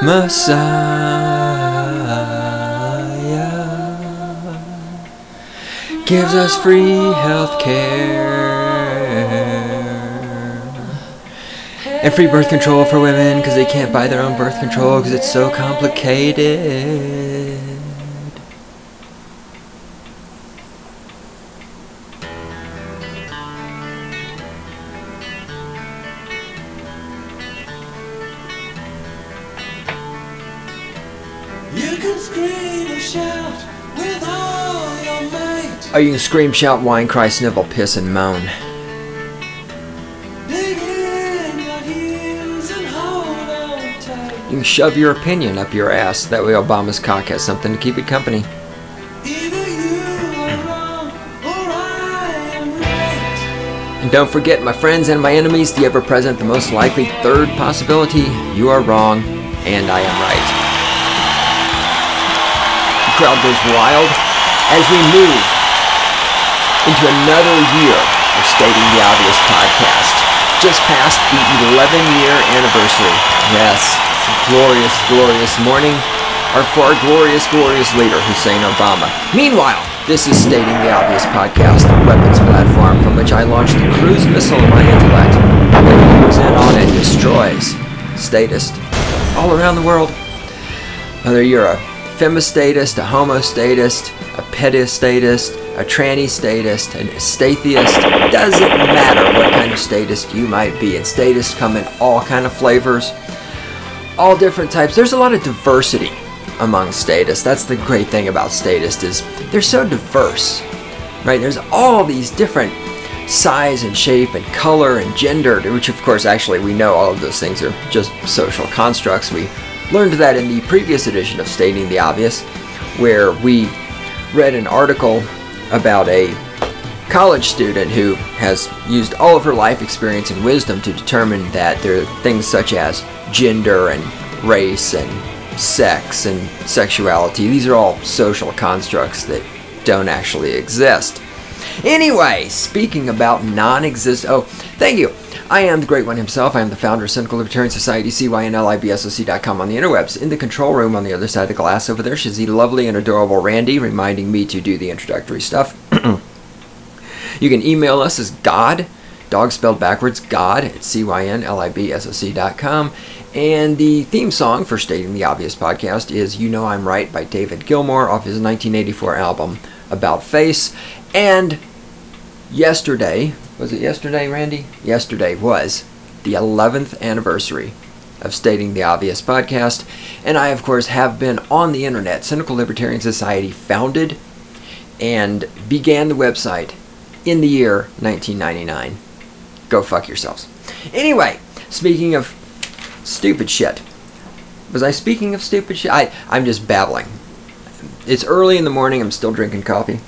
Messiah gives us free health care and free birth control for women because they can't buy their own birth control because it's so complicated. You can scream and shout with all your might. Oh, you can scream, shout, whine, cry, snivel, piss, and moan. Dig in your heels and hold on tight. You can shove your opinion up your ass. That way Obama's cock has something to keep it company. Either you are wrong or I am right. And don't forget, my friends and my enemies, the ever-present, the most likely third possibility, you are wrong and I am right. The crowd goes wild as we move into another year of Stating the Obvious podcast. Just past the 11-year anniversary. Yes, it's a glorious, glorious morning. Our far glorious, glorious leader, Hussein Obama. Meanwhile, this is Stating the Obvious podcast, the weapons platform from which I launch the cruise missile of my intellect that moves in on and destroys statists all around the world. Whether you're a femistatist, a homostatist, a pedistatist, a tranny statist, an statheist, doesn't matter what kind of statist you might be. And statists come in all kind of flavors, all different types. There's a lot of diversity among statists. That's the great thing about statists is they're so diverse, right? There's all these different size and shape and color and gender, which of course actually we know all of those things are just social constructs. We learned that in the previous edition of Stating the Obvious, where we read an article about a college student who has used all of her life experience and wisdom to determine that there are things such as gender and race and sex and sexuality. These are all social constructs that don't actually exist. Anyway, speaking about non-existent... Oh, thank you. I am the Great One himself. I am the founder of Cynical Libertarian Society, CYNLIBSOC.com on the interwebs. In the control room on the other side of the glass over there, she's the lovely and adorable Randy, reminding me to do the introductory stuff. You can email us as God, dog spelled backwards, God, at CYNLIBSOC.com. And the theme song for Stating the Obvious podcast is You Know I'm Right by David Gilmour off his 1984 album About Face. And yesterday, was it yesterday, Randy? Yesterday was the 11th anniversary of Stating the Obvious podcast. And I, of course, have been on the internet. Cynical Libertarian Society founded and began the website in the year 1999. Go fuck yourselves. Anyway, speaking of stupid shit. Was I speaking of stupid shit? I'm just babbling. It's early in the morning. I'm still drinking coffee.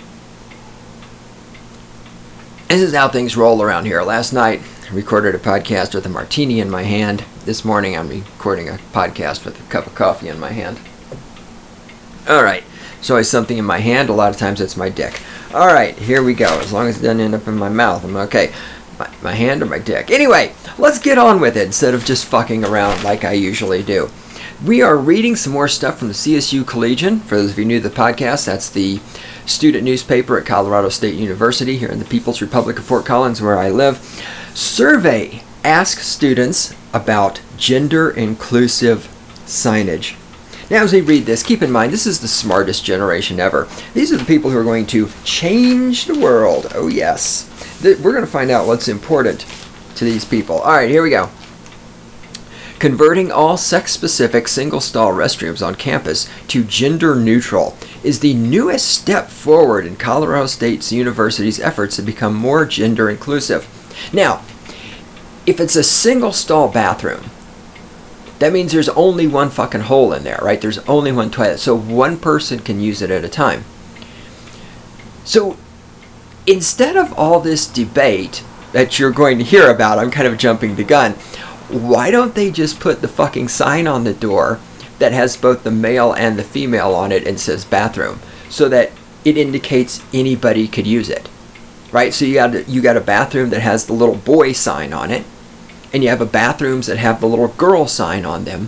This is how things roll around here. Last night, I recorded a podcast with a martini in my hand. This morning, I'm recording a podcast with a cup of coffee in my hand. Alright, so I have something in my hand. A lot of times it's my dick. Alright, here we go. As long as it doesn't end up in my mouth, I'm okay. My hand or my dick. Anyway, let's get on with it instead of just fucking around like I usually do. We are reading some more stuff from the CSU Collegian. For those of you new to the podcast, that's the student newspaper at Colorado State University here in the People's Republic of Fort Collins, where I live. Survey asks students about gender-inclusive signage. Now, as we read this, keep in mind, this is the smartest generation ever. These are the people who are going to change the world. Oh, yes. We're going to find out what's important to these people. All right, here we go. Converting all sex-specific single-stall restrooms on campus to gender-neutral is the newest step forward in Colorado State University's efforts to become more gender-inclusive. Now, if it's a single-stall bathroom, that means there's only one fucking hole in there, right? There's only one toilet, so one person can use it at a time. So, instead of all this debate that you're going to hear about, I'm kind of jumping the gun, why don't they just put the fucking sign on the door that has both the male and the female on it and says bathroom, so that it indicates anybody could use it, right? So you got a bathroom that has the little boy sign on it, and you have a bathrooms that have the little girl sign on them,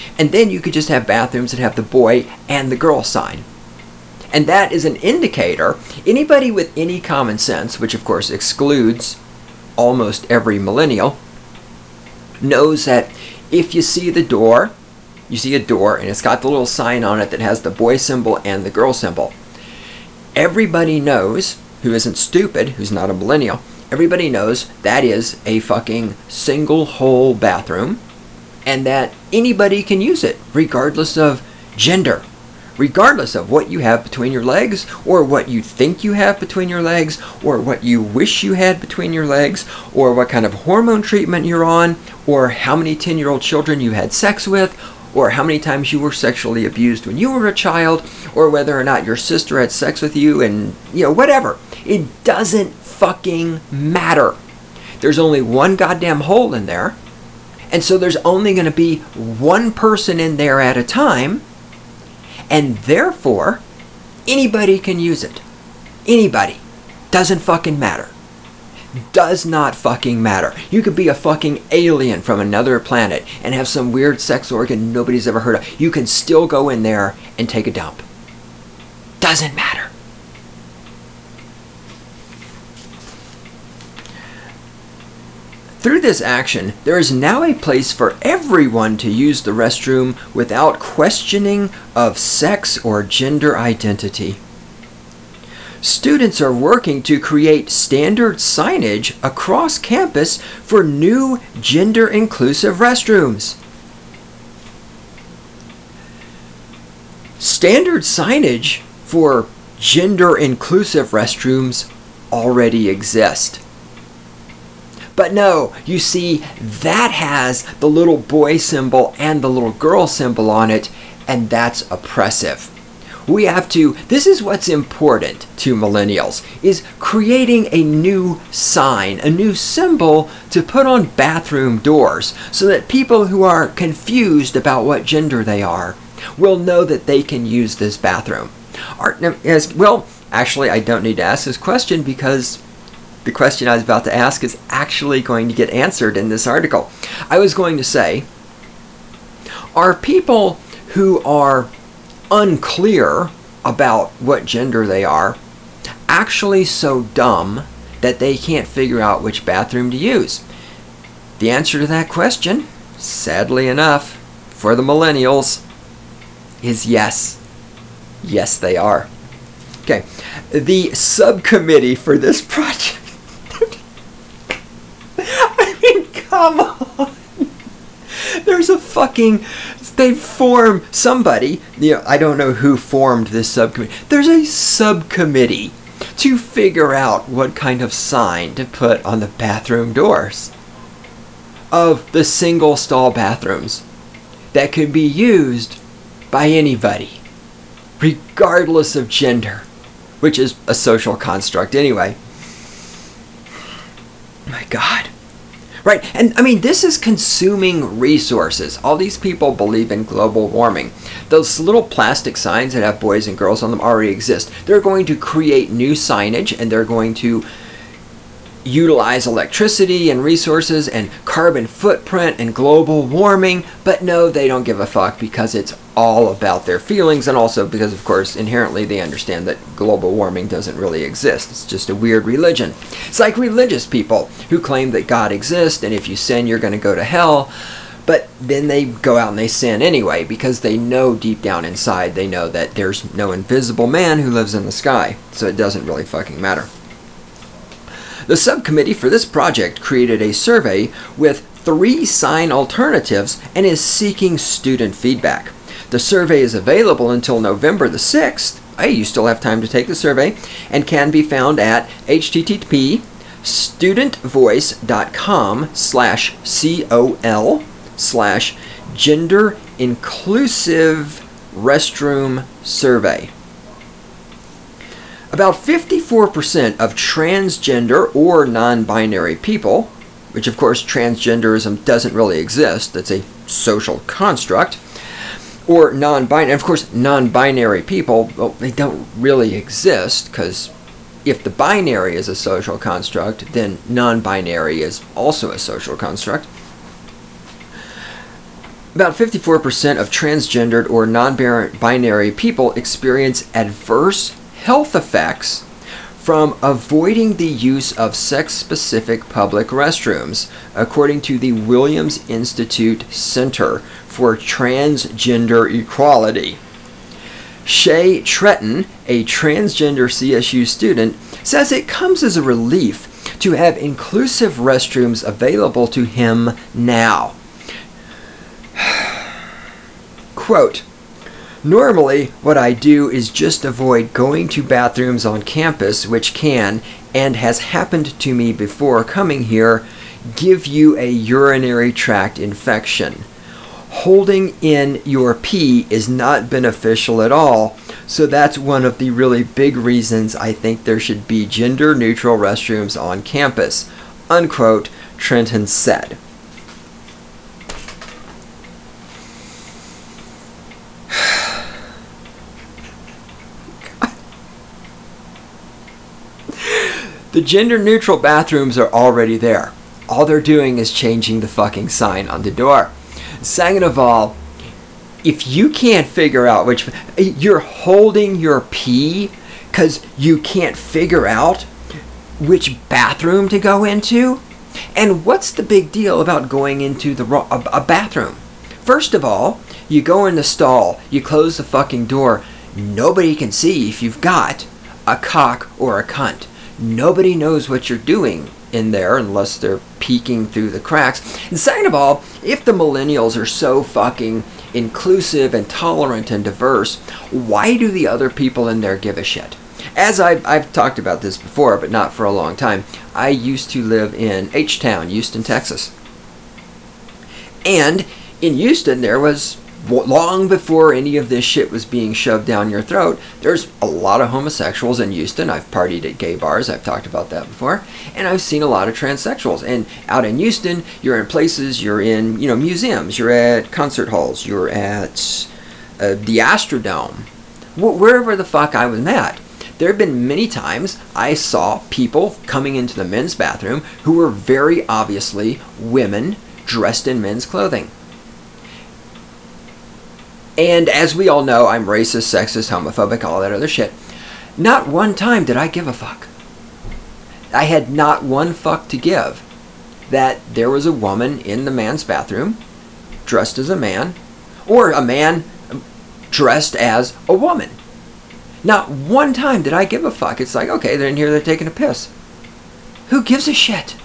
And then you could just have bathrooms that have the boy and the girl sign. And that is an indicator. Anybody with any common sense, which of course excludes almost every millennial, knows that if you see the door, you see a door and it's got the little sign on it that has the boy symbol and the girl symbol. Everybody knows, who isn't stupid, who's not a millennial, everybody knows that is a fucking single hole bathroom and that anybody can use it regardless of gender. Regardless of what you have between your legs, or what you think you have between your legs, or what you wish you had between your legs, or what kind of hormone treatment you're on, or how many 10-year-old children you had sex with, or how many times you were sexually abused when you were a child, or whether or not your sister had sex with you, and, whatever. It doesn't fucking matter. There's only one goddamn hole in there, and so there's only going to be one person in there at a time. And therefore, anybody can use it. Anybody. Doesn't fucking matter. Does not fucking matter. You could be a fucking alien from another planet and have some weird sex organ nobody's ever heard of. You can still go in there and take a dump. Doesn't matter. Through this action, there is now a place for everyone to use the restroom without questioning of sex or gender identity. Students are working to create standard signage across campus for new gender-inclusive restrooms. Standard signage for gender-inclusive restrooms already exist. But no, you see, that has the little boy symbol and the little girl symbol on it, and that's oppressive. We have to, this is what's important to millennials, is creating a new sign, a new symbol to put on bathroom doors so that people who are confused about what gender they are will know that they can use this bathroom. Well, actually, I don't need to ask this question because the question I was about to ask is actually going to get answered in this article. I was going to say, are people who are unclear about what gender they are actually so dumb that they can't figure out which bathroom to use? The answer to that question, sadly enough, for the millennials, is yes. Yes, they are. Okay, the subcommittee for this project. I mean, come on. There's a fucking, they form somebody, I don't know who formed this subcommittee. There's a subcommittee to figure out what kind of sign to put on the bathroom doors of the single stall bathrooms that could be used by anybody, regardless of gender, which is a social construct anyway. My God. Right, and I mean, this is consuming resources. All these people believe in global warming. Those little plastic signs that have boys and girls on them already exist. They're going to create new signage, and they're going to utilize electricity and resources and carbon footprint and global warming, but no, they don't give a fuck because it's all about their feelings, and also because, of course, inherently they understand that global warming doesn't really exist. It's just a weird religion. It's like religious people who claim that God exists, and if you sin, you're going to go to hell, but then they go out and they sin anyway because they know deep down inside, they know that there's no invisible man who lives in the sky, so it doesn't really fucking matter. The subcommittee for this project created a survey with 3 sign alternatives and is seeking student feedback. The survey is available until November the 6th. Hey, you still have time to take the survey, and can be found at http:/studentvoice.com/col/gender inclusive restroom survey. About 54% of transgender or non-binary people, which of course transgenderism doesn't really exist, that's a social construct, or non-binary, of course non-binary people, well, they don't really exist, because if the binary is a social construct, then non-binary is also a social construct. About 54% of transgendered or non-binary people experience adverse health effects from avoiding the use of sex-specific public restrooms, according to the Williams Institute Center for Transgender Equality. Shay Tretton, a transgender CSU student, says it comes as a relief to have inclusive restrooms available to him now. Quote, "Normally, what I do is just avoid going to bathrooms on campus, which can, and has happened to me before coming here, give you a urinary tract infection. Holding in your pee is not beneficial at all, so that's one of the really big reasons I think there should be gender-neutral restrooms on campus," unquote, Trenton said. The gender-neutral bathrooms are already there. All they're doing is changing the fucking sign on the door. Second of all, if you can't figure out which... You're holding your pee because you can't figure out which bathroom to go into? And what's the big deal about going into a bathroom? First of all, you go in the stall, you close the fucking door. Nobody can see if you've got a cock or a cunt. Nobody knows what you're doing in there unless they're peeking through the cracks. And second of all, if the millennials are so fucking inclusive and tolerant and diverse, why do the other people in there give a shit? As I've talked about this before, but not for a long time, I used to live in H-Town, Houston, Texas. And in Houston, there was, long before any of this shit was being shoved down your throat, there's a lot of homosexuals in Houston. I've partied at gay bars. I've talked about that before. And I've seen a lot of transsexuals. And out in Houston, you're in places, you're in, museums, you're at concert halls, you're at the Astrodome, wherever the fuck I was at. There have been many times I saw people coming into the men's bathroom who were very obviously women dressed in men's clothing. And as we all know, I'm racist, sexist, homophobic, all that other shit. Not one time did I give a fuck. I had not one fuck to give that there was a woman in the man's bathroom dressed as a man, or a man dressed as a woman. Not one time did I give a fuck. It's like, okay, they're in here, they're taking a piss. Who gives a shit?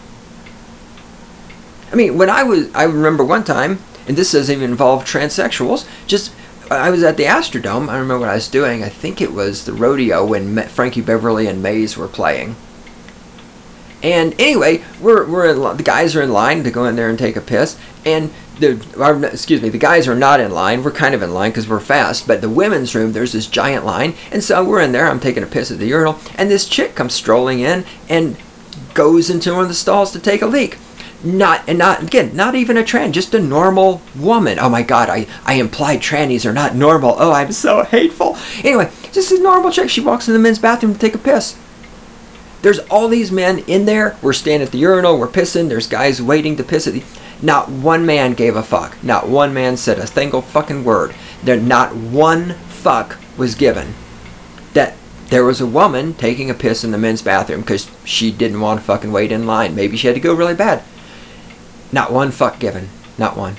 I mean, I remember one time, and this doesn't even involve transsexuals, I was at the Astrodome. I remember what I was doing. I think it was the rodeo when Frankie Beverly and Maze were playing. And anyway, the guys are in line to go in there and take a piss, and the guys are not in line. We're kind of in line because we're fast, but the women's room, there's this giant line, and so we're in there. I'm taking a piss at the urinal, and this chick comes strolling in and goes into one of the stalls to take a leak. Not even a trans, just a normal woman. Oh my god, I implied trannies are not normal. Oh, I'm so hateful. Anyway, just a normal chick. She walks in the men's bathroom to take a piss. There's all these men in there. We're standing at the urinal, we're pissing. There's guys waiting to piss Not one man gave a fuck. Not one man said a single fucking word. Not one fuck was given that there was a woman taking a piss in the men's bathroom because she didn't want to fucking wait in line. Maybe she had to go really bad. Not one fuck given. Not one.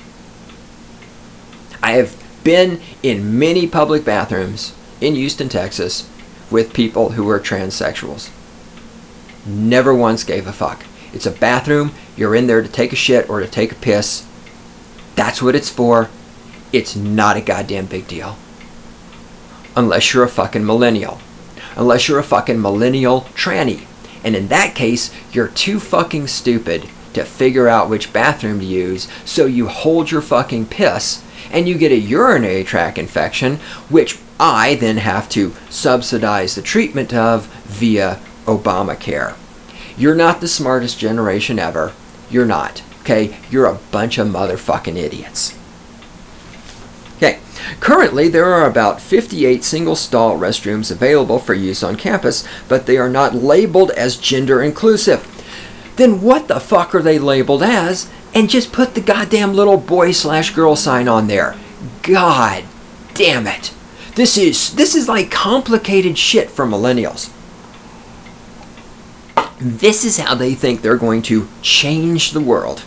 I have been in many public bathrooms in Houston, Texas with people who were transsexuals. Never once gave a fuck. It's a bathroom. You're in there to take a shit or to take a piss. That's what it's for. It's not a goddamn big deal. Unless you're a fucking millennial. Unless you're a fucking millennial tranny. And in that case, you're too fucking stupid to figure out which bathroom to use, so you hold your fucking piss and you get a urinary tract infection, which I then have to subsidize the treatment of via Obamacare. You're not the smartest generation ever. You're not. Okay? You're a bunch of motherfucking idiots. Okay. Currently, there are about 58 single-stall restrooms available for use on campus, but they are not labeled as gender inclusive. Then what the fuck are they labeled as and just put the goddamn little boy/girl sign on there. God damn it. This is like complicated shit for millennials. This is how they think they're going to change the world.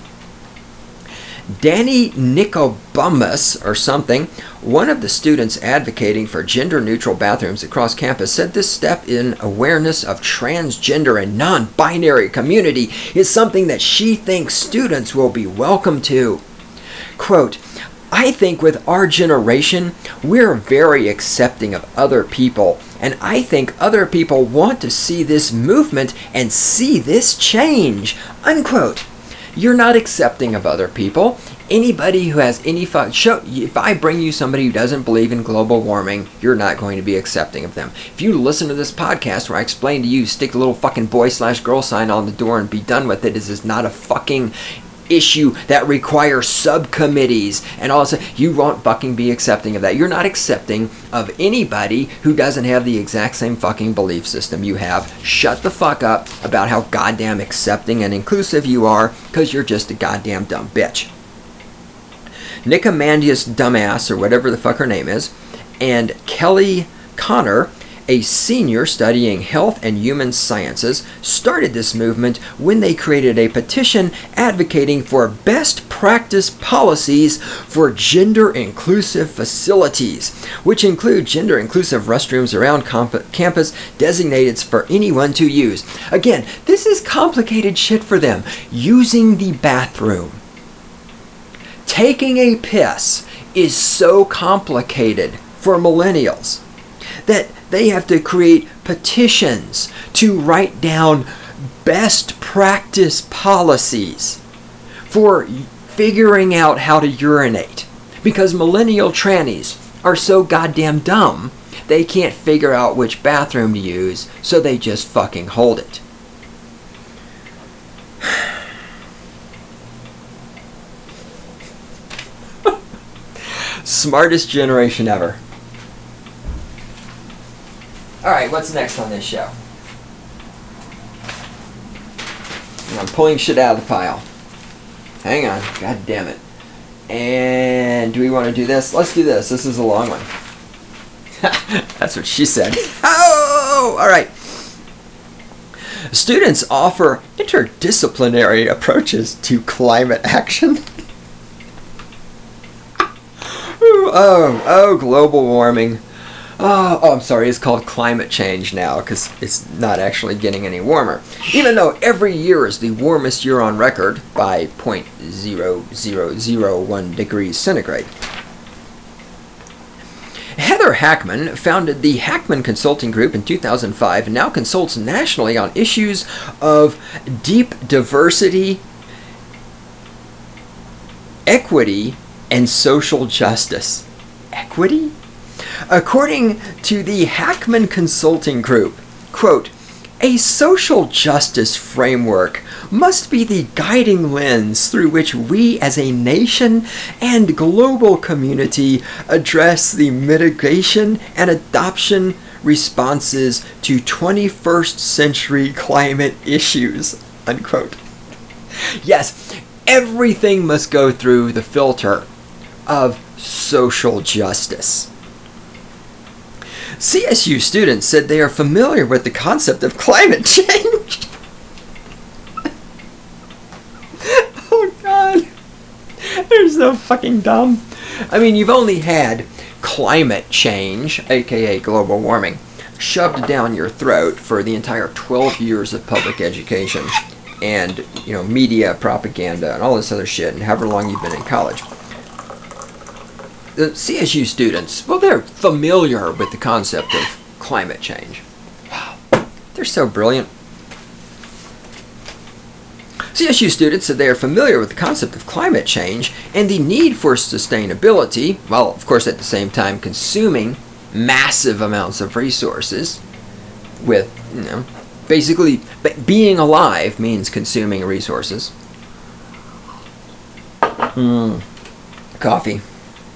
Danny Nicobomus, or something, one of the students advocating for gender-neutral bathrooms across campus, said this step in awareness of transgender and non-binary community is something that she thinks students will be welcome to. Quote, I think with our generation, we're very accepting of other people, and I think other people want to see this movement and see this change, unquote. You're not accepting of other people. Anybody who has any if I bring you somebody who doesn't believe in global warming, you're not going to be accepting of them. If you listen to this podcast where I explain to you, stick the little fucking boy/girl sign on the door and be done with it, this is not a fucking issue that requires subcommittees and all this. You won't fucking be accepting of that. You're not accepting of anybody who doesn't have the exact same fucking belief system you have. Shut the fuck up about how goddamn accepting and inclusive you are, because you're just a goddamn dumb bitch. Nicomandius Dumbass, or whatever the fuck her name is, and Kelly Connor, a senior studying health and human sciences, started this movement when they created a petition advocating for best practice policies for gender-inclusive facilities, which include gender-inclusive restrooms around campus designated for anyone to use. Again, this is complicated shit for them. Using the bathroom. Taking a piss is so complicated for millennials that they have to create petitions to write down best practice policies for figuring out how to urinate. Because millennial trannies are so goddamn dumb, they can't figure out which bathroom to use, so they just fucking hold it. Smartest generation ever. Alright, what's next on this show? I'm pulling shit out of the pile. Hang on. God damn it. And do we want to do this? Let's do this. This is a long one. That's what she said. Oh! Alright. Students offer interdisciplinary approaches to climate action. Oh, global warming. Oh, I'm sorry, it's called climate change now because it's not actually getting any warmer. Even though every year is the warmest year on record by 0.0001 degrees centigrade. Heather Hackman founded the Hackman Consulting Group in 2005 and now consults nationally on issues of deep diversity, equity, and social justice. Equity? According to the Hackman Consulting Group, quote, a social justice framework must be the guiding lens through which we as a nation and global community address the mitigation and adoption responses to 21st century climate issues, unquote. Yes, everything must go through the filter of social justice. CSU students said they are familiar with the concept of climate change. Oh God. They're so fucking dumb. I mean, you've only had climate change, aka global warming, shoved down your throat for the entire 12 years of public education and, media propaganda and all this other shit and however long you've been in college. The CSU students, well, they're familiar with the concept of climate change. Wow, they're so brilliant. CSU students said they are familiar with the concept of climate change and the need for sustainability, while, of course, at the same time consuming massive amounts of resources with, basically, being alive means consuming resources. Coffee.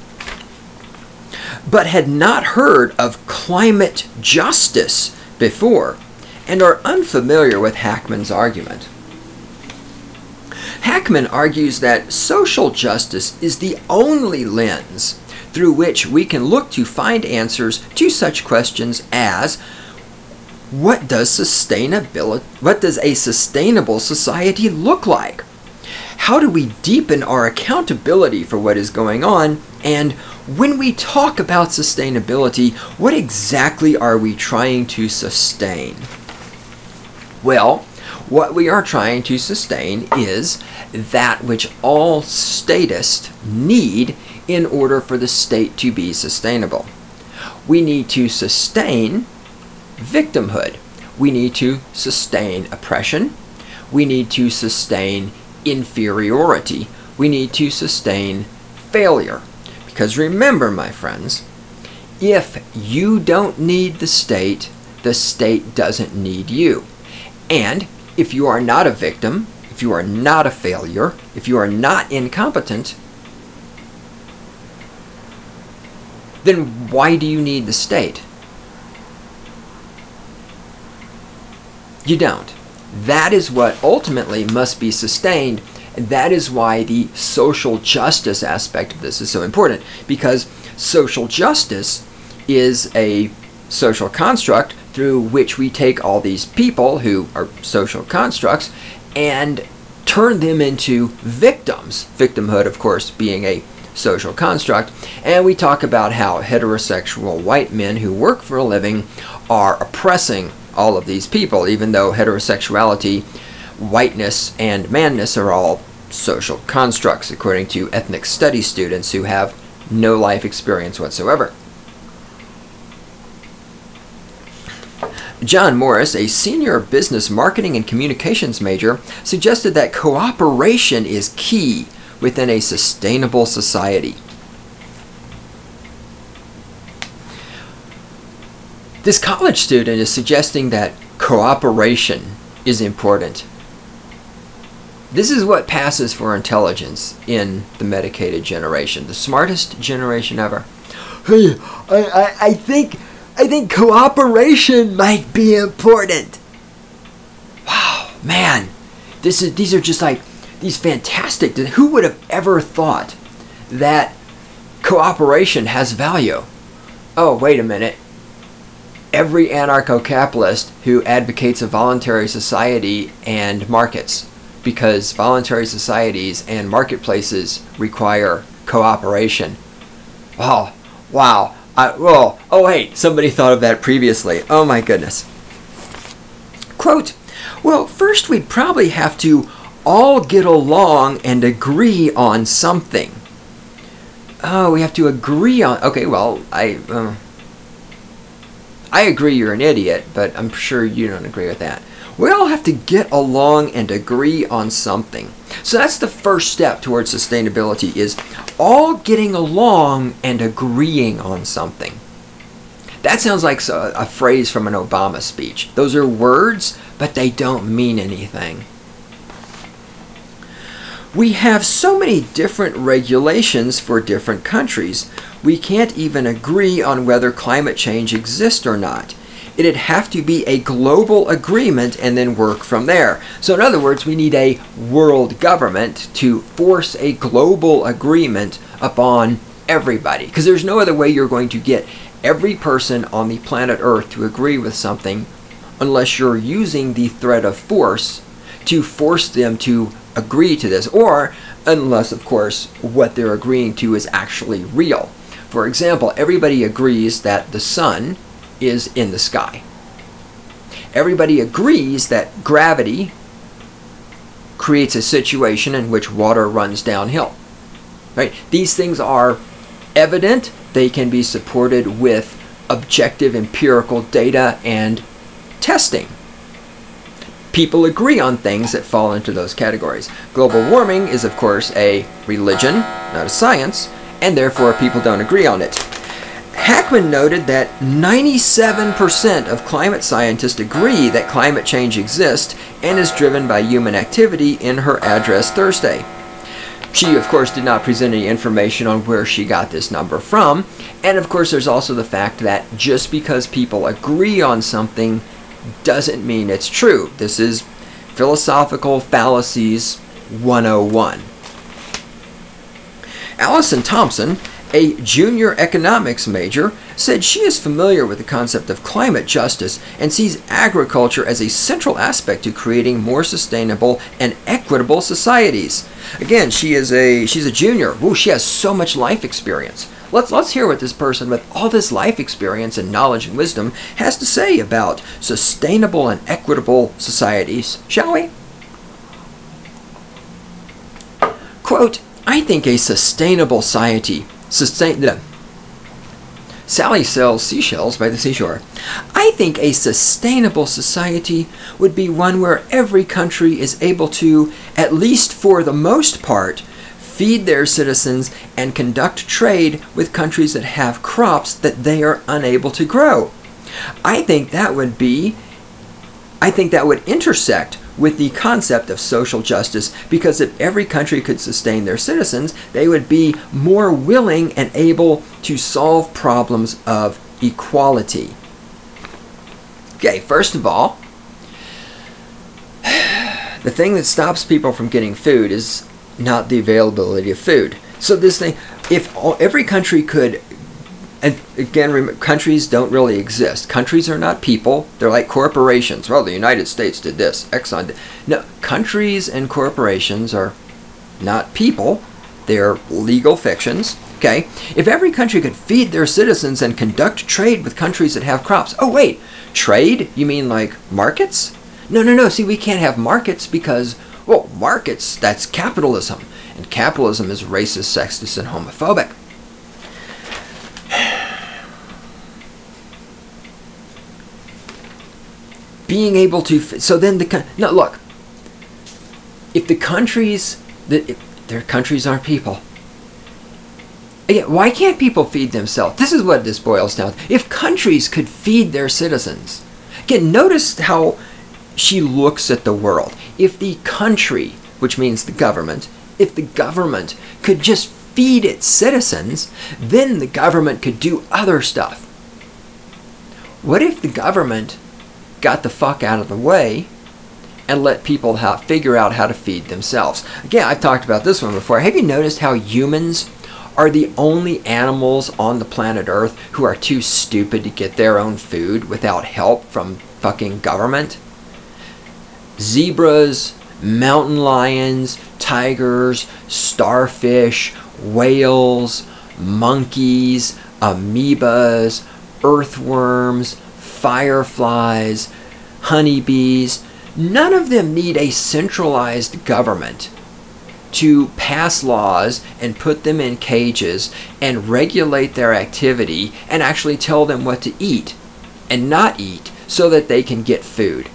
But had not heard of climate justice before and are unfamiliar with Hackman's argument. Hackman argues that social justice is the only lens through which we can look to find answers to such questions as what does a sustainable society look like? How do we deepen our accountability for what is going on? And when we talk about sustainability, what exactly are we trying to sustain? Well, what we are trying to sustain is that which all statists need in order for the state to be sustainable. We need to sustain victimhood. We need to sustain oppression. We need to sustain inferiority. We need to sustain failure. Because remember, my friends, if you don't need the state doesn't need you. And if you are not a victim, if you are not a failure, if you are not incompetent, then why do you need the state? You don't. That is what ultimately must be sustained. And that is why the social justice aspect of this is so important, because social justice is a social construct through which we take all these people who are social constructs and turn them into victims. Victimhood, of course, being a social construct. And we talk about how heterosexual white men who work for a living are oppressing all of these people, even though heterosexuality, whiteness, and manness are all social constructs, according to ethnic studies students who have no life experience whatsoever. John Morris, a senior business marketing and communications major, suggested that cooperation is key within a sustainable society. This college student is suggesting that cooperation is important. This is what passes for intelligence in the medicated generation, the smartest generation ever. Hey, I think cooperation might be important. Wow, man, these are just like these fantastic. Who would have ever thought that cooperation has value? Oh, wait a minute. Every anarcho-capitalist who advocates a voluntary society and markets, because voluntary societies and marketplaces require cooperation. Oh, wow. Oh, wait, somebody thought of that previously. Oh, my goodness. Quote, well, first we'd probably have to all get along and agree on something. Oh, we have to agree on... Okay, well, I agree you're an idiot, but I'm sure you don't agree with that. We all have to get along and agree on something. So that's the first step towards sustainability, is all getting along and agreeing on something. That sounds like a phrase from an Obama speech. Those are words, but they don't mean anything. We have so many different regulations for different countries. We can't even agree on whether climate change exists or not. It'd have to be a global agreement and then work from there. So in other words, we need a world government to force a global agreement upon everybody. Because there's no other way you're going to get every person on the planet Earth to agree with something unless you're using the threat of force to force them to agree to this, or unless, of course, what they're agreeing to is actually real. For example, everybody agrees that the sun is in the sky. Everybody agrees that gravity creates a situation in which water runs downhill. Right? These things are evident. They can be supported with objective empirical data and testing. People agree on things that fall into those categories. Global warming is, of course, a religion, not a science, and therefore people don't agree on it. Hackman noted that 97% of climate scientists agree that climate change exists and is driven by human activity in her address Thursday. She, of course, did not present any information on where she got this number from, and of course there's also the fact that just because people agree on something doesn't mean it's true. This is philosophical fallacies 101. Allison Thompson, a junior economics major, said she is familiar with the concept of climate justice and sees agriculture as a central aspect to creating more sustainable and equitable societies. Again, she's a junior. Ooh, she has so much life experience. Let's hear what this person with all this life experience and knowledge and wisdom has to say about sustainable and equitable societies, shall we? Quote, I think a sustainable society Sally sells seashells by the seashore. I think a sustainable society would be one where every country is able to, at least for the most part, feed their citizens and conduct trade with countries that have crops that they are unable to grow. I think that would intersect with the concept of social justice, because if every country could sustain their citizens, they would be more willing and able to solve problems of equality. Okay, first of all, the thing that stops people from getting food is not the availability of food. So this thing, if every country could, and again, remember, countries don't really exist. Countries are not people. They're like corporations. Well, the United States did this. Exxon did. No, countries and corporations are not people. They're legal fictions. Okay? If every country could feed their citizens and conduct trade with countries that have crops. Oh, wait. Trade? You mean like markets? No. See, we can't have markets because, well, markets, that's capitalism. And capitalism is racist, sexist, and homophobic. Being able to, so then no, look, if the countries, their countries aren't people. Again, why can't people feed themselves? This is what this boils down to. If countries could feed their citizens, again, notice how she looks at the world. If the country, which means the government, if the government could just feed its citizens, then the government could do other stuff. What if the government got the fuck out of the way and let people figure out how to feed themselves? Again, I've talked about this one before. Have you noticed how humans are the only animals on the planet Earth who are too stupid to get their own food without help from fucking government? Zebras, mountain lions, tigers, starfish, whales, monkeys, amoebas, earthworms, fireflies, honeybees, none of them need a centralized government to pass laws and put them in cages and regulate their activity and actually tell them what to eat and not eat so that they can get food.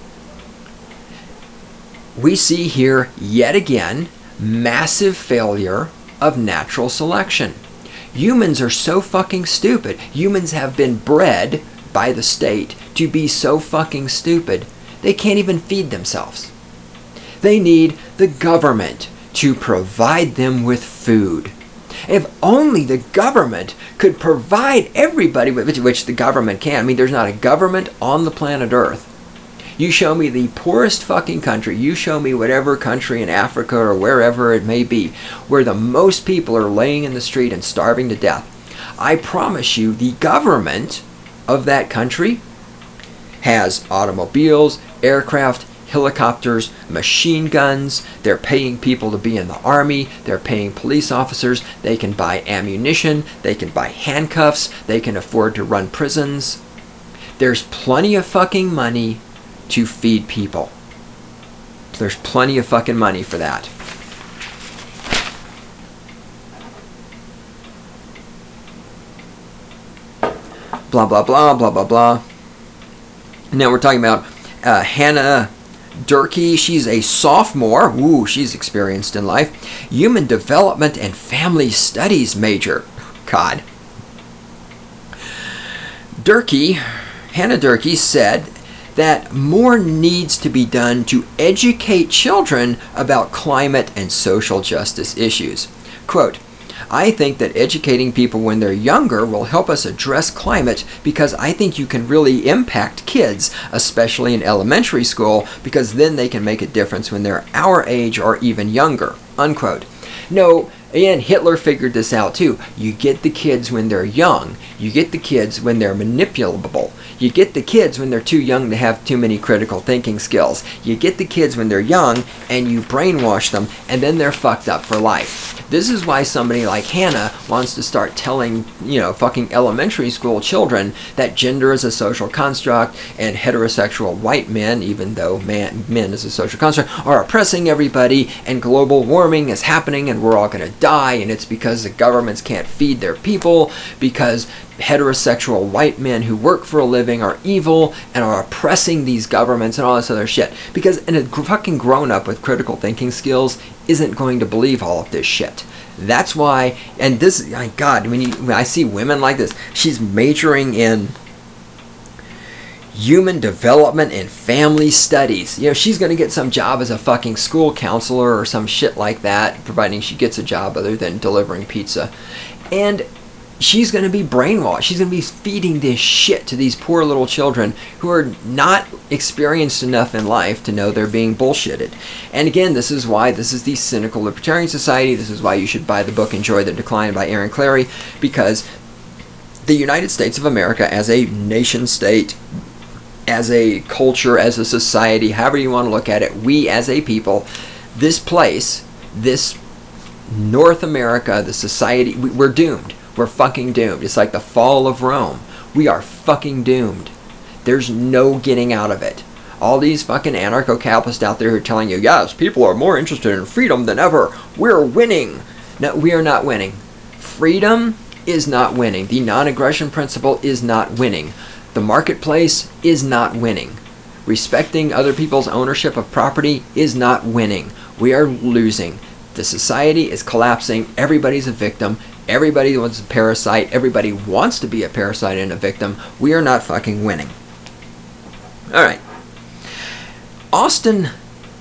We see here yet again massive failure of natural selection. Humans are so fucking stupid. Humans have been bred by the state to be so fucking stupid they can't even feed themselves. They need the government to provide them with food. If only the government could provide everybody with, which the government can. I mean, there's not a government on the planet Earth. You show me the poorest fucking country, you show me whatever country in Africa or wherever it may be, where the most people are laying in the street and starving to death. I promise you, the government of that country has automobiles, aircraft, helicopters, machine guns. They're paying people to be in the army. They're paying police officers. They can buy ammunition. They can buy handcuffs. They can afford to run prisons. There's plenty of fucking money to feed people. There's plenty of fucking money for that. Blah, blah, blah, blah, blah, blah. Now we're talking about Hannah Durkee. She's a sophomore. Ooh, she's experienced in life. Human development and family studies major. God. Hannah Durkee said that more needs to be done to educate children about climate and social justice issues. Quote, I think that educating people when they're younger will help us address climate, because I think you can really impact kids, especially in elementary school, because then they can make a difference when they're our age or even younger, unquote. No, and Hitler figured this out too. You get the kids when they're young. You get the kids when they're manipulable. You get the kids when they're too young to have too many critical thinking skills. You get the kids when they're young and you brainwash them, and then they're fucked up for life. This is why somebody like Hannah wants to start telling, fucking elementary school children that gender is a social construct and heterosexual white men, even though men is a social construct, are oppressing everybody, and global warming is happening and we're all going to die, and it's because the governments can't feed their people, because heterosexual white men who work for a living are evil and are oppressing these governments and all this other shit. Because a fucking grown-up with critical thinking skills isn't going to believe all of this shit. That's why, and this, my God, when I see women like this, she's majoring in human development and family studies. She's going to get some job as a fucking school counselor or some shit like that, providing she gets a job other than delivering pizza. And she's going to be brainwashed. She's going to be feeding this shit to these poor little children who are not experienced enough in life to know they're being bullshitted. And again, this is why this is the cynical libertarian society. This is why you should buy the book Enjoy the Decline by Aaron Clarey, because the United States of America as a nation state, as a culture, as a society, however you want to look at it, we as a people, this place, this North America, the society, we're doomed. We're fucking doomed. It's like the fall of Rome. We are fucking doomed. There's no getting out of it. All these fucking anarcho-capitalists out there who are telling you, yes, people are more interested in freedom than ever. We're winning. No, we are not winning. Freedom is not winning. The non-aggression principle is not winning. The marketplace is not winning. Respecting other people's ownership of property is not winning. We are losing. The society is collapsing. Everybody's a victim. Everybody wants a parasite. Everybody wants to be a parasite and a victim. We are not fucking winning. Alright. Austin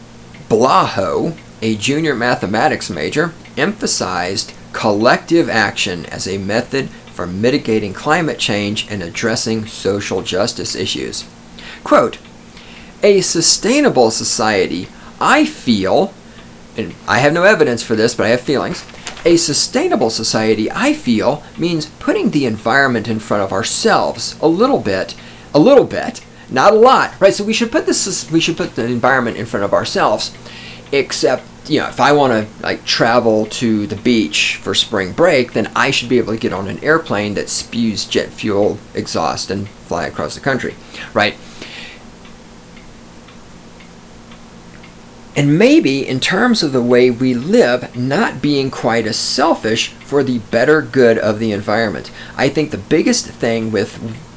Blaho, a junior mathematics major, emphasized collective action as a method for mitigating climate change and addressing social justice issues. Quote, a sustainable society, I feel, and I have no evidence for this, but I have feelings, a sustainable society, I feel, means putting the environment in front of ourselves a little bit, not a lot, right? So we should put the environment in front of ourselves, except, if I want to travel to the beach for spring break, then I should be able to get on an airplane that spews jet fuel exhaust and fly across the country, right? And maybe in terms of the way we live, not being quite as selfish for the better good of the environment. I think the biggest thing with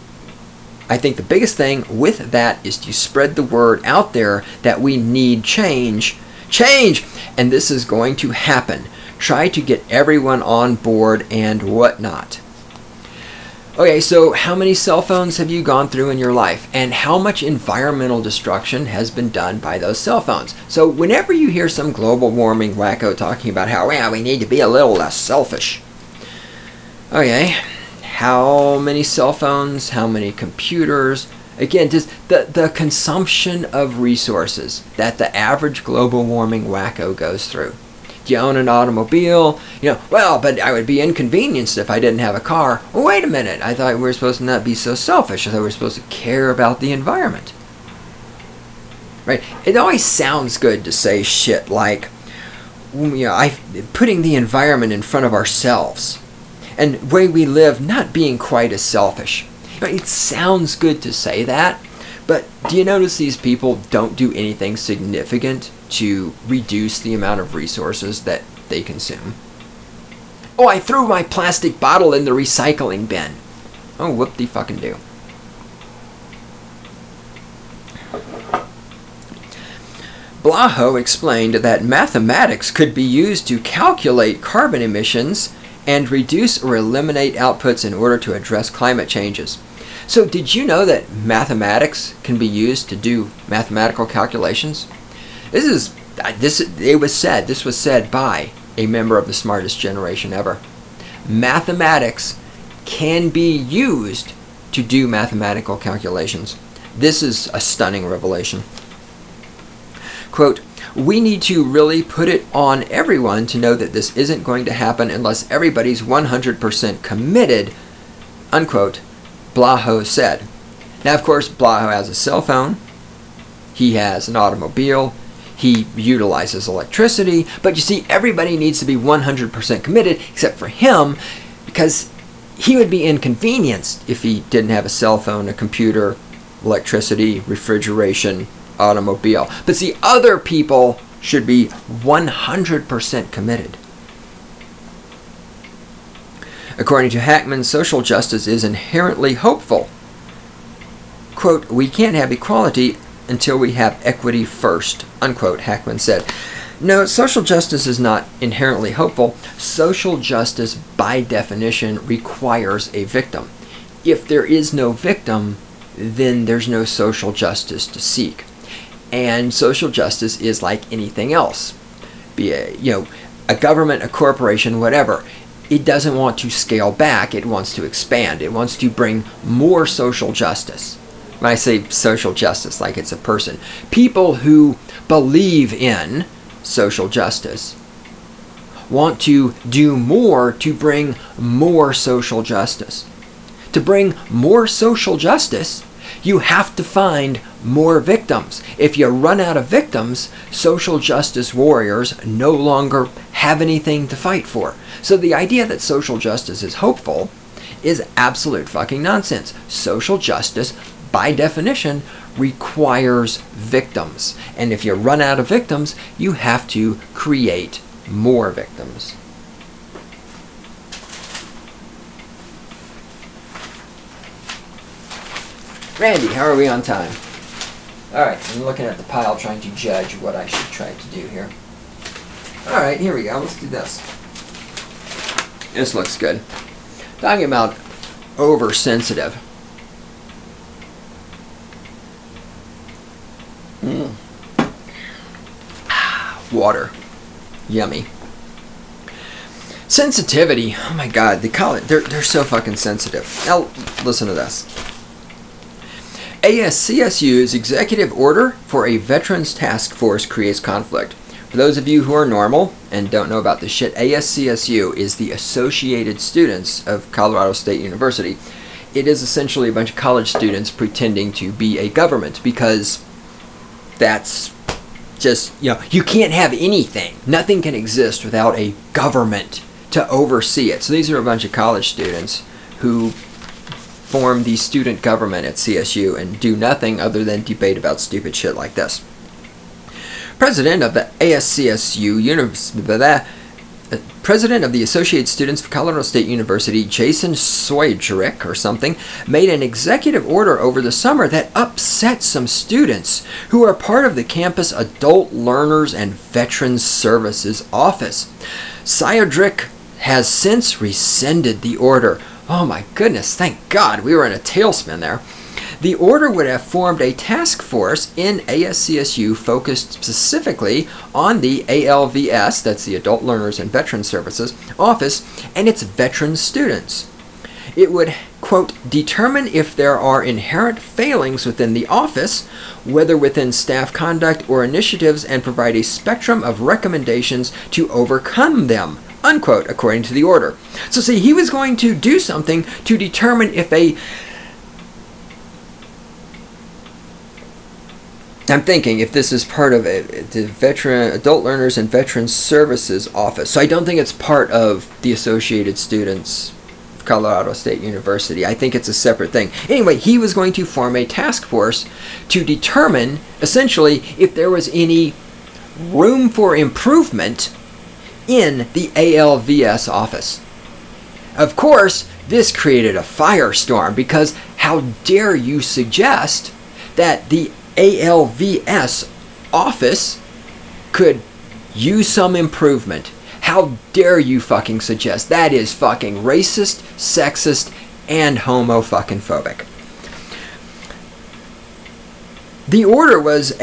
that is to spread the word out there that we need change. And this is going to happen. Try to get everyone on board and whatnot. Okay, so how many cell phones have you gone through in your life? And how much environmental destruction has been done by those cell phones? So whenever you hear some global warming wacko talking about how, we need to be a little less selfish. Okay, how many cell phones? How many computers? Again, just the consumption of resources that the average global warming wacko goes through. Do you own an automobile? But I would be inconvenienced if I didn't have a car. Well, wait a minute. I thought we were supposed to not be so selfish. I thought we were supposed to care about the environment. Right? It always sounds good to say shit like, putting the environment in front of ourselves. And the way we live not being quite as selfish. It sounds good to say that, but do you notice these people don't do anything significant to reduce the amount of resources that they consume? Oh, I threw my plastic bottle in the recycling bin. Oh, whoop-de-fucking-do. Blaho explained that mathematics could be used to calculate carbon emissions and reduce or eliminate outputs in order to address climate changes. So did you know that mathematics can be used to do mathematical calculations? This was said by a member of the smartest generation ever. mathematics can be used to do mathematical calculations. This is a stunning revelation. Quote, we need to really put it on everyone to know that this isn't going to happen unless everybody's 100% committed, unquote, Blaho said. Now, of course, Blaho has a cell phone. He has an automobile. He utilizes electricity. But you see, everybody needs to be 100% committed except for him, because he would be inconvenienced if he didn't have a cell phone, a computer, electricity, refrigeration, automobile. But see, other people should be 100% committed. According to Hackman, social justice is inherently hopeful. Quote, we can't have equality until we have equity first, unquote, Hackman said. No, social justice is not inherently hopeful. Social justice, by definition, requires a victim. If there is no victim, then there's no social justice to seek. And social justice is like anything else. Be a government, a corporation, whatever. It doesn't want to scale back. It wants to expand. It wants to bring more social justice. When I say social justice, like it's a person. People who believe in social justice want to do more to bring more social justice. To bring more social justice, you have to find more victims. If you run out of victims, social justice warriors no longer have anything to fight for. So the idea that social justice is hopeful is absolute fucking nonsense. Social justice, by definition, requires victims. And if you run out of victims, you have to create more victims. Randy, how are we on time? Alright, I'm looking at the pile trying to judge what I should try to do here. Alright, here we go. Let's do this. This looks good. Talking about oversensitive. Water. Yummy. Sensitivity. Oh my god, they call it. They're so fucking sensitive. Now, listen to this. ASCSU's executive order for a Veterans Task Force creates conflict. For those of you who are normal and don't know about this shit, ASCSU is the Associated Students of Colorado State University. It is essentially a bunch of college students pretending to be a government, because that's just, you can't have anything. Nothing can exist without a government to oversee it. So these are a bunch of college students who form the student government at CSU and do nothing other than debate about stupid shit like this. President of the President of the Associated Students of Colorado State University, Jason Soydrick or something, made an executive order over the summer that upset some students who are part of the campus Adult Learners and Veterans Services Office. Soydrick has since rescinded the order. Oh my goodness, thank God, we were in a tailspin there. The order would have formed a task force in ASCSU focused specifically on the ALVS, that's the Adult Learners and Veterans Services Office, and its veteran students. It would, quote, determine if there are inherent failings within the office, whether within staff conduct or initiatives, and provide a spectrum of recommendations to overcome them, unquote, according to the order. So see, he was going to do something to determine if I'm thinking if this is part of the Adult Learners and Veterans Services Office. So I don't think it's part of the Associated Students of Colorado State University. I think it's a separate thing. Anyway, he was going to form a task force to determine, essentially, if there was any room for improvement in the ALVS office. Of course, this created a firestorm, because how dare you suggest that the ALVS office could use some improvement? How dare you fucking suggest? That is fucking racist, sexist, and homo-fucking-phobic. The order was a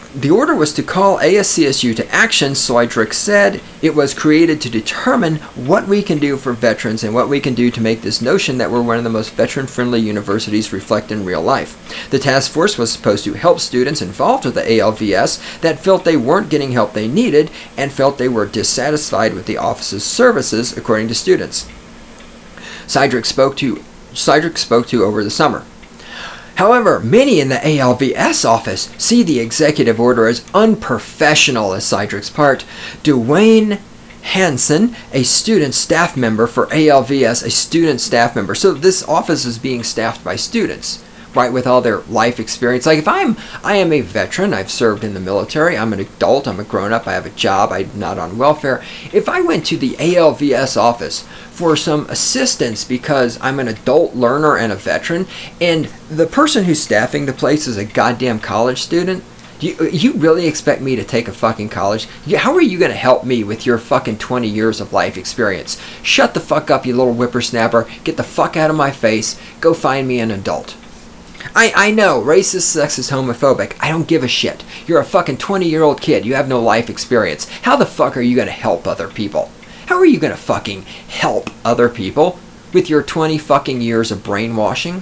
The order was to call ASCSU to action, Seidrick said. It was created to determine what we can do for veterans and what we can do to make this notion that we're one of the most veteran-friendly universities reflect in real life. The task force was supposed to help students involved with the ALVS that felt they weren't getting help they needed and felt they were dissatisfied with the office's services, according to students. Seidrick spoke to over the summer. However, many in the ALVS office see the executive order as unprofessional as Seidrick's part. Dwayne Hansen, a student staff member for ALVS, a student staff member. So this office is being staffed by students, right, with all their life experience. Like if I am a veteran, I've served in the military, I'm an adult, I'm a grown-up, I have a job, I'm not on welfare. If I went to the ALVS office for some assistance because I'm an adult learner and a veteran, and the person who's staffing the place is a goddamn college student, you really expect me to take a fucking college? How are you going to help me with your fucking 20 years of life experience? Shut the fuck up, you little whippersnapper. Get the fuck out of my face. Go find me an adult. I know, racist, sexist, homophobic. I don't give a shit. You're a fucking 20-year-old kid. You have no life experience. How the fuck are you going to help other people? How are you going to fucking help other people with your 20 fucking years of brainwashing?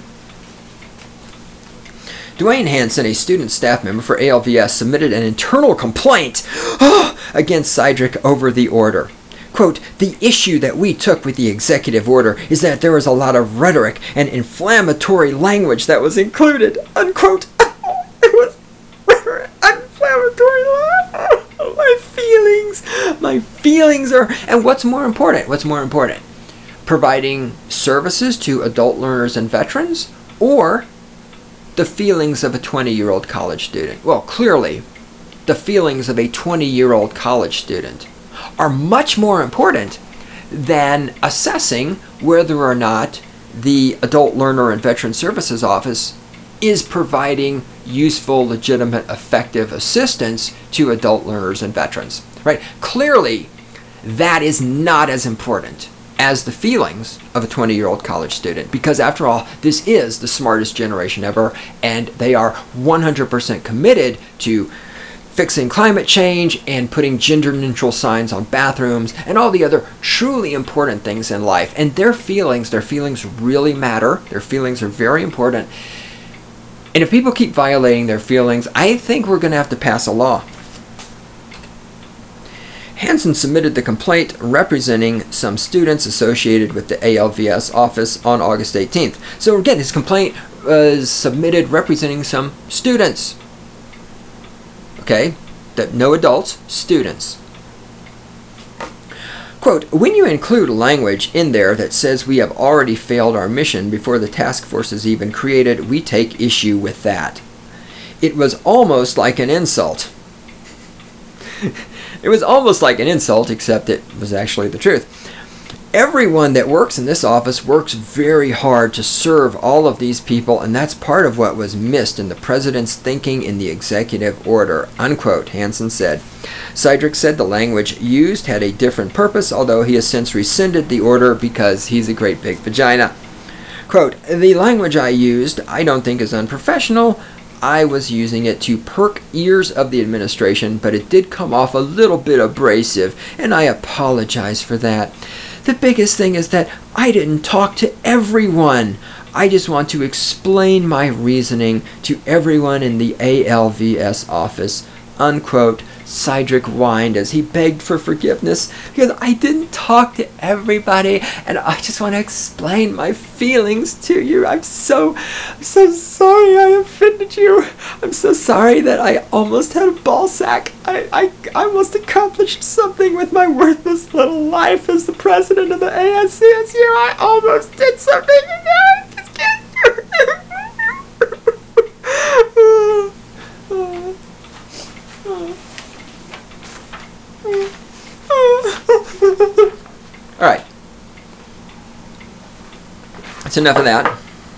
Dwayne Hansen, a student staff member for ALVS, submitted an internal complaint against Seidrick over the order. Quote, the issue that we took with the executive order is that there was a lot of rhetoric and inflammatory language that was included. Unquote. It was inflammatory language. My feelings are... And what's more important? Providing services to adult learners and veterans, or the feelings of a 20-year-old college student? Well, clearly, the feelings of a 20-year-old college student are much more important than assessing whether or not the Adult Learner and Veteran Services Office is providing useful, legitimate, effective assistance to adult learners and veterans. Right? Clearly, that is not as important as the feelings of a 20-year-old college student, because after all, this is the smartest generation ever, and they are 100% committed to fixing climate change and putting gender-neutral signs on bathrooms and all the other truly important things in life. And their feelings really matter. Their feelings are very important. And if people keep violating their feelings, I think we're going to have to pass a law. Hansen submitted the complaint representing some students associated with the ALVS office on August 18th. So again, his complaint was submitted representing some students. Okay? No adults, students. Quote, when you include language in there that says we have already failed our mission before the task force is even created, we take issue with that. It was almost like an insult. It was almost like an insult, except it was actually the truth. Everyone that works in this office works very hard to serve all of these people, and that's part of what was missed in the president's thinking in the executive order, unquote, Hansen said. Seidrick said the language used had a different purpose, although he has since rescinded the order because he's a great big vagina. Quote, the language I used I don't think is unprofessional. I was using it to perk ears of the administration, but it did come off a little bit abrasive, and I apologize for that. The biggest thing is that I didn't talk to everyone. I just want to explain my reasoning to everyone in the ALVS office, unquote. Seidrick whined as he begged for forgiveness because I didn't talk to everybody and I just want to explain my feelings to you. I'm so sorry I offended you. I'm so sorry that I almost had a ball sack. I almost accomplished something with my worthless little life as the president of the ASCSU. I almost did something. I just can't do it. Alright. That's enough of that.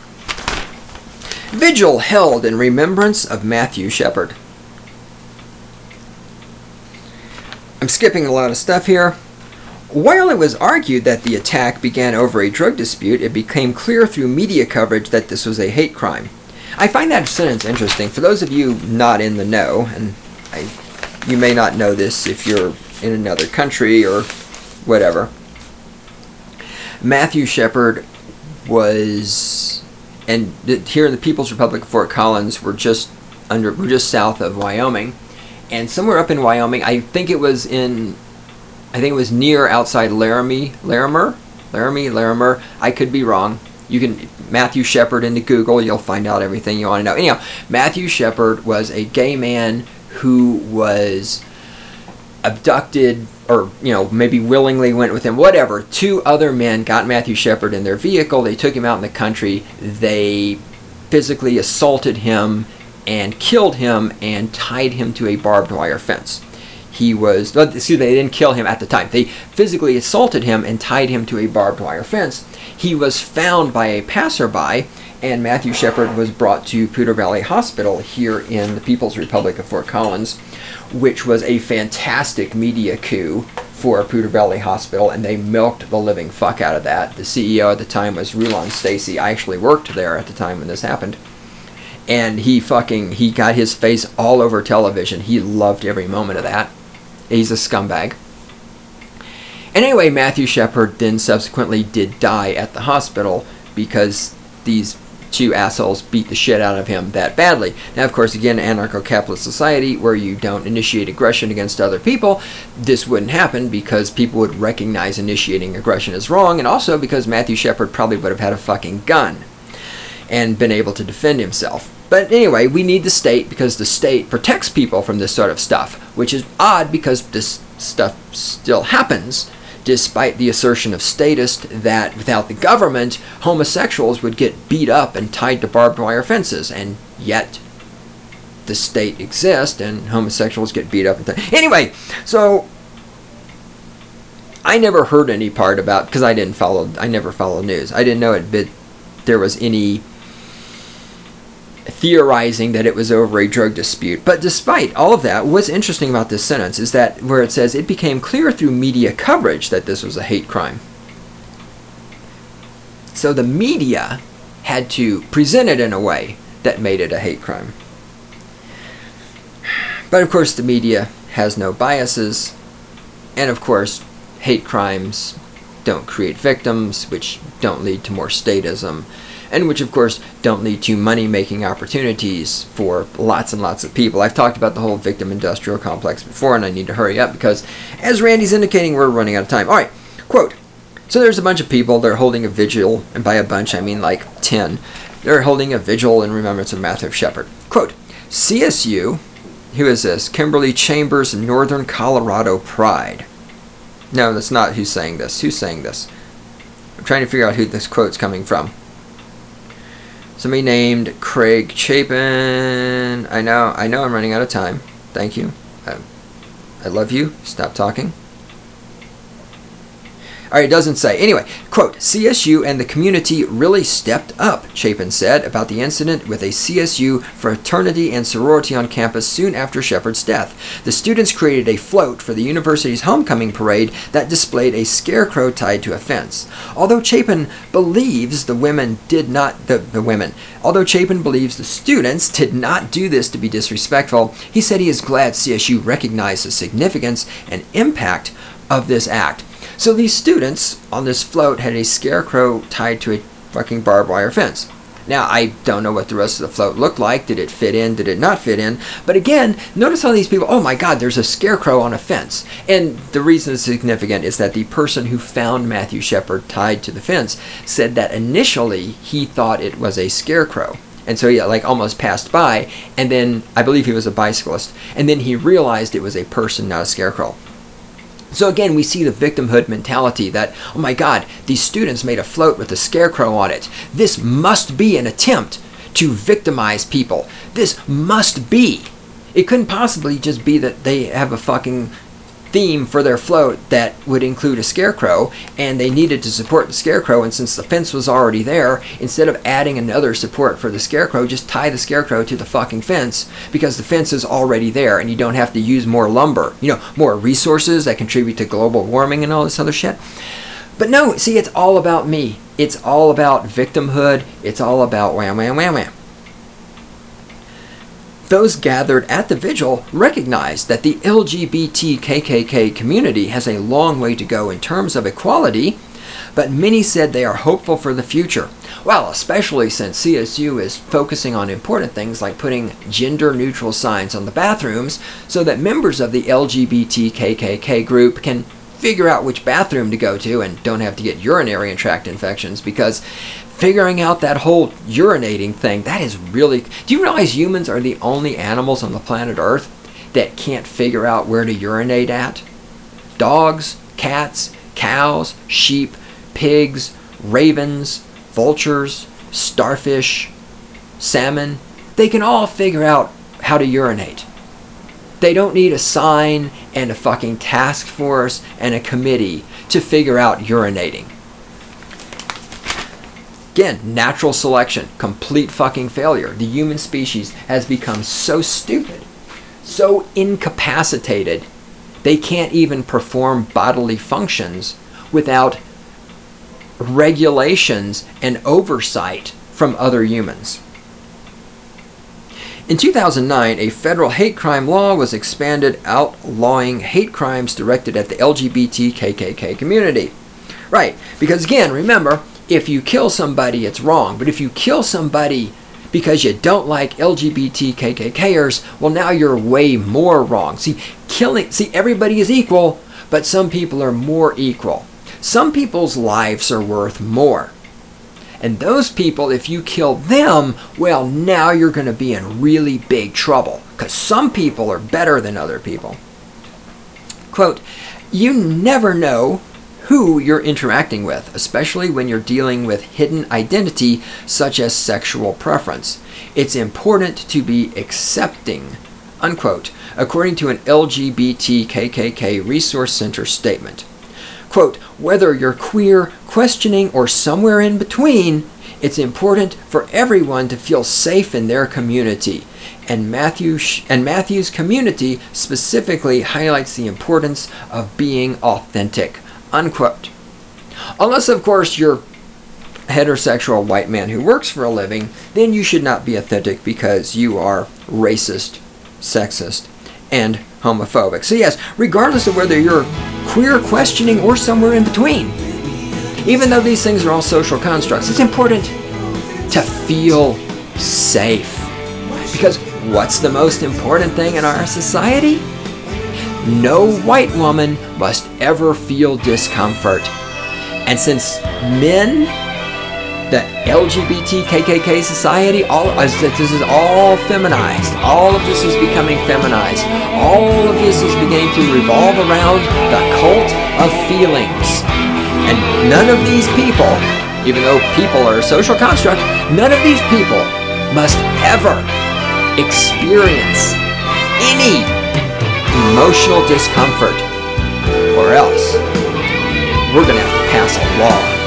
Vigil held in remembrance of Matthew Shepard. I'm skipping a lot of stuff here. While it was argued that the attack began over a drug dispute, it became clear through media coverage that this was a hate crime. I find that sentence interesting. For those of you not in the know, and You may not know this if you're in another country or whatever. Matthew Shepard was, and here in the People's Republic of Fort Collins, we're just south of Wyoming, and somewhere up in Wyoming, I think it was near outside Larimer. I could be wrong. You can Matthew Shepard into Google, you'll find out everything you want to know. Anyhow, Matthew Shepard was a gay man who was abducted, or maybe willingly went with him, whatever. 2 other men got Matthew Shepard in their vehicle. They took him out in the country. They physically assaulted him and killed him and tied him to a barbed wire fence. They didn't kill him at the time. They physically assaulted him and tied him to a barbed wire fence. He was found by a passerby, and Matthew Shepard was brought to Poudre Valley Hospital here in the People's Republic of Fort Collins, which was a fantastic media coup for Poudre Valley Hospital, and they milked the living fuck out of that. The CEO at the time was Rulon Stacy. I actually worked there at the time when this happened. And he got his face all over television. He loved every moment of that. He's a scumbag. And anyway, Matthew Shepard then subsequently did die at the hospital because these 2 assholes beat the shit out of him that badly. Now, of course, again, anarcho-capitalist society where you don't initiate aggression against other people, this wouldn't happen because people would recognize initiating aggression as wrong, and also because Matthew Shepard probably would have had a fucking gun and been able to defend himself. But anyway, we need the state because the state protects people from this sort of stuff, which is odd because this stuff still happens, despite the assertion of statists that without the government, homosexuals would get beat up and tied to barbed wire fences, and yet the state exists and homosexuals get beat up and Anyway, so I never heard any part about, because I never followed news. I didn't know there was any theorizing that it was over a drug dispute. But despite all of that, what's interesting about this sentence is that where it says it became clear through media coverage that this was a hate crime. So the media had to present it in a way that made it a hate crime. But of course the media has no biases, and of course hate crimes don't create victims, which don't lead to more statism, and which of course don't lead to money-making opportunities for lots and lots of people. I've talked about the whole victim industrial complex before, and I need to hurry up because, as Randy's indicating, we're running out of time. Alright, quote, so there's a bunch of people, they're holding a vigil, and by a bunch I mean like 10. They're holding a vigil in remembrance of Matthew Shepard. Quote, CSU, who is this? Kimberly Chambers, Northern Colorado Pride. No, that's not who's saying this. Who's saying this? I'm trying to figure out who this quote's coming from. Somebody named Craig Chapin. I know I'm running out of time. Thank you. I love you. Stop talking. Alright, it doesn't say. Anyway, quote, CSU and the community really stepped up, Chapin said about the incident with a CSU fraternity and sorority on campus soon after Shepard's death. The students created a float for the university's homecoming parade that displayed a scarecrow tied to a fence. Although Chapin believes Although Chapin believes the students did not do this to be disrespectful, he said he is glad CSU recognized the significance and impact of this act. So these students on this float had a scarecrow tied to a fucking barbed wire fence. Now, I don't know what the rest of the float looked like. Did it fit in? Did it not fit in? But again, notice how these people, oh my God, there's a scarecrow on a fence. And the reason it's significant is that the person who found Matthew Shepard tied to the fence said that initially he thought it was a scarecrow. And so he almost passed by, and then, I believe he was a bicyclist, and then he realized it was a person, not a scarecrow. So again, we see the victimhood mentality that, oh my God, these students made a float with a scarecrow on it. This must be an attempt to victimize people. This must be. It couldn't possibly just be that they have a fucking theme for their float that would include a scarecrow, and they needed to support the scarecrow, and since the fence was already there, instead of adding another support for the scarecrow, just tie the scarecrow to the fucking fence, because the fence is already there, and you don't have to use more lumber, more resources that contribute to global warming and all this other shit. But no, see, it's all about me. It's all about victimhood. It's all about wham, wham, wham, wham. Those gathered at the vigil recognized that the LGBTKKK community has a long way to go in terms of equality, but many said they are hopeful for the future. Well, especially since CSU is focusing on important things like putting gender-neutral signs on the bathrooms so that members of the LGBTKKK group can figure out which bathroom to go to and don't have to get urinary tract infections, because figuring out that whole urinating thing, that is really... Do you realize humans are the only animals on the planet Earth that can't figure out where to urinate at? Dogs, cats, cows, sheep, pigs, ravens, vultures, starfish, salmon, they can all figure out how to urinate. They don't need a sign and a fucking task force and a committee to figure out urinating. Again, natural selection, complete fucking failure. The human species has become so stupid, so incapacitated, they can't even perform bodily functions without regulations and oversight from other humans. In 2009, a federal hate crime law was expanded outlawing hate crimes directed at the LGBTKKK community. Right, because again, remember, if you kill somebody, it's wrong. But if you kill somebody because you don't like LGBTKKKers, well, now you're way more wrong. See, everybody is equal, but some people are more equal. Some people's lives are worth more. And those people, if you kill them, well, now you're going to be in really big trouble, because some people are better than other people. Quote, you never know who you're interacting with, especially when you're dealing with hidden identity such as sexual preference. It's important to be accepting, unquote, according to an LGBTKKK Resource Center statement. Quote, whether you're queer, questioning, or somewhere in between, it's important for everyone to feel safe in their community. And Matthew's community specifically highlights the importance of being authentic, unquote. Unless, of course, you're a heterosexual white man who works for a living, then you should not be authentic because you are racist, sexist, and homophobic. So yes, regardless of whether you're queer, questioning, or somewhere in between, even though these things are all social constructs, it's important to feel safe. Because what's the most important thing in our society? No white woman must ever feel discomfort. And since men, the LGBTKKK society, this is all feminized. All of this is becoming feminized. All of this is beginning to revolve around the cult of feelings. And none of these people, even though people are a social construct, none of these people must ever experience any emotional discomfort, or else we're going to have to pass a law